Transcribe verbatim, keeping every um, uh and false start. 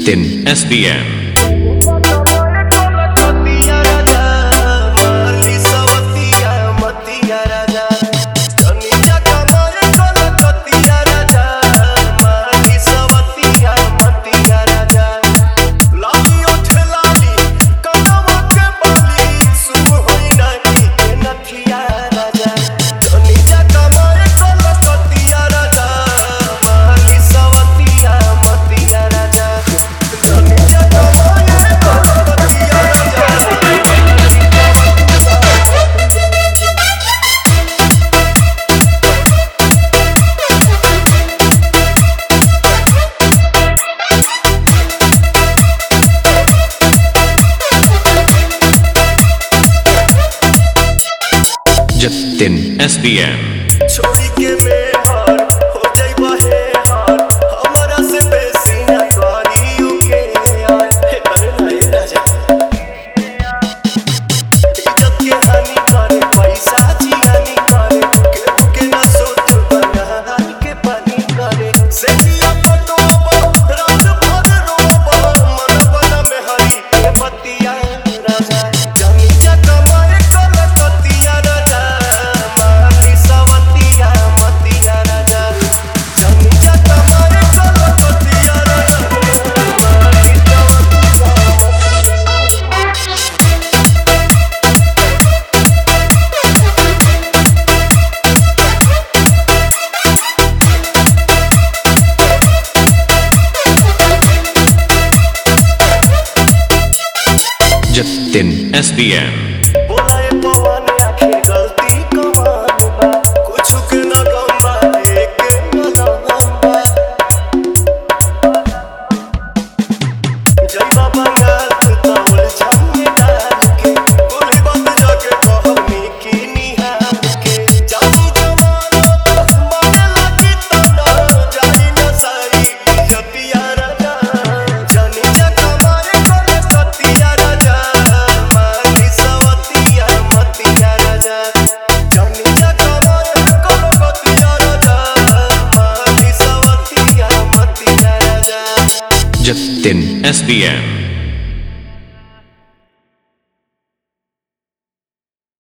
Justin S B M. Justin S B M. छोड़ी के मेहर हो जाइबा हे हार हमरा से बेसी ना करियो के आए अरे नहीं राजा इज्जत के हानि करे पैसा जी हानि करे केहू के ना सोच बना के पानी करे से जिया पटोबा रात भर रोबा मन बना में हरी के बतिया राजा जमी जा कमाए कल कतिया राजा Justin S B M. बोलाए पवन आखे गलती कमान बा कुछ के ना गंबा एक मलहम बा जय बाबा गाल तौल छाने डाल के कोई बात जाके कहनी की निहाल के जानी जवानो माने लगी तना जानी न साई जतिया राजा जानी जा कमाए कल कतिया राजा Justin S B M.